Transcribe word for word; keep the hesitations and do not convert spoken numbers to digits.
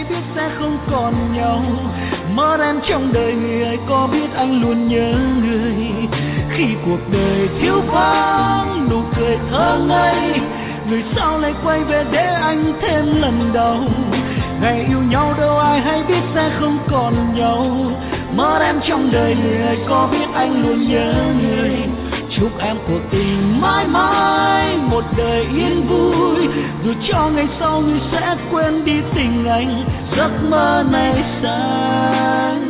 biết sẽ không còn nhau. Mất em trong đời người ơi, có biết anh luôn nhớ người. Khi cuộc đời thiếu vắng nụ cười thơ ngây, người sao lại quay về để anh thêm lần đầu. Ngày yêu nhau đâu ai hay biết sẽ không còn nhau. Mất em trong đời người ơi, có biết anh luôn nhớ người. Chúc em cuộc tình mãi mãi một đời yên vui, dù cho ngày sau người sẽ quên đi tình anh, giấc mơ này xa.